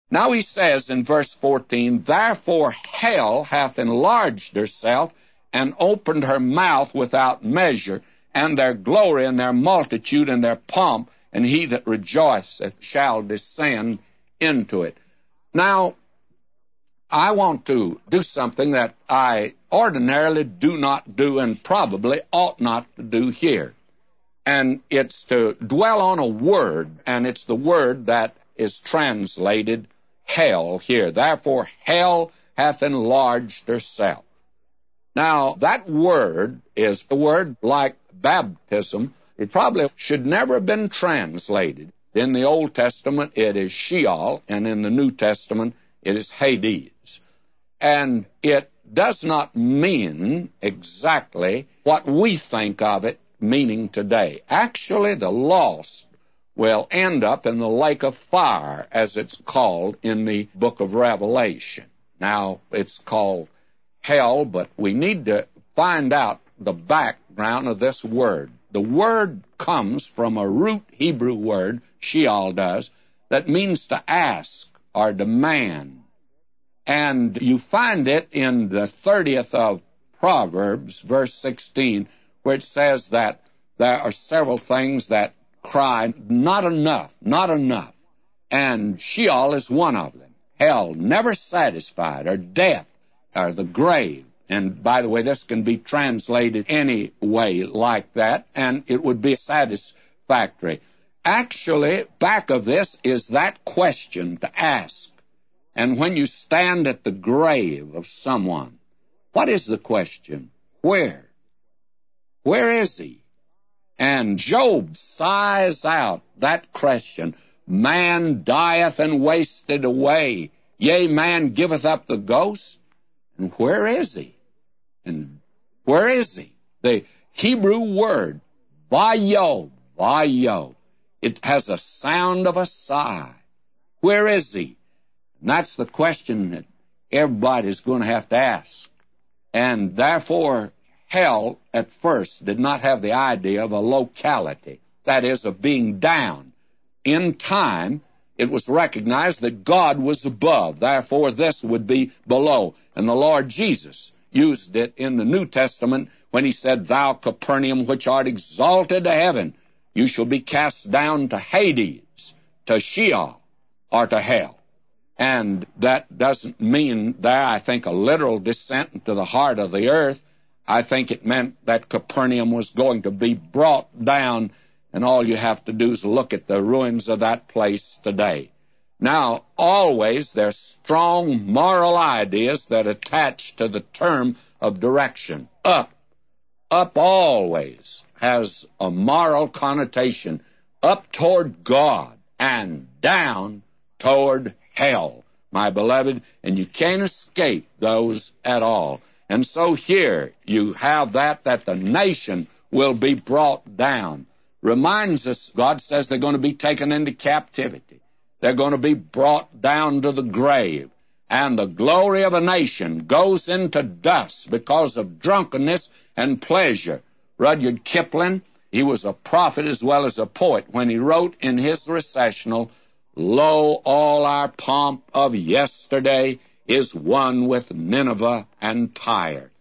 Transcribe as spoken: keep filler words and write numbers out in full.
Now he says in verse fourteen, Therefore hell hath enlarged herself, and opened her mouth without measure, and their glory and their multitude and their pomp, and he that rejoiceth shall descend into it. Now, I want to do something that I ordinarily do not do and probably ought not to do here. And it's to dwell on a word, and it's the word that is translated hell here. Therefore, hell hath enlarged herself. Now, that word is a word like baptism. It probably should never have been translated. In the Old Testament, it is Sheol, and in the New Testament, it is Hades. And it does not mean exactly what we think of it meaning today. Actually, the lost will end up in the lake of fire, as it's called in the book of Revelation. Now, it's called hell, but we need to find out the background of this word. The word comes from a root Hebrew word, Sheol does, that means to ask or demand. And you find it in the thirtieth of Proverbs, verse sixteen, where it says that there are several things that cry, not enough, not enough. And Sheol is one of them. Hell, never satisfied, or death, or the grave. And by the way, this can be translated any way like that, and it would be satisfactory. Actually, back of this is that question to ask. And when you stand at the grave of someone, what is the question? Where? Where is he? And Job sighs out that question. Man dieth and wasteth away. Yea, man giveth up the ghost. And where is he? And where is he? The Hebrew word, vayo, vayo. It has a sound of a sigh. Where is he? And that's the question that everybody's going to have to ask. And therefore, hell at first did not have the idea of a locality, that is, of being down. In time, it was recognized that God was above. Therefore, this would be below. And the Lord Jesus used it in the New Testament when he said, Thou Capernaum, which art exalted to heaven, you shall be cast down to Hades, to Sheol, or to hell. And that doesn't mean there, I think, a literal descent into the heart of the earth. I think it meant that Capernaum was going to be brought down, and all you have to do is look at the ruins of that place today. Now, always there's strong moral ideas that attach to the term of direction. Up. Up always has a moral connotation. Up toward God and down toward hell, my beloved, and you can't escape those at all. And so here you have that, that the nation will be brought down. Reminds us, God says they're going to be taken into captivity. They're going to be brought down to the grave. And the glory of a nation goes into dust because of drunkenness and pleasure. Rudyard Kipling, he was a prophet as well as a poet when he wrote in his recessional, Lo, all our pomp of yesterday is one with Nineveh and Tyre.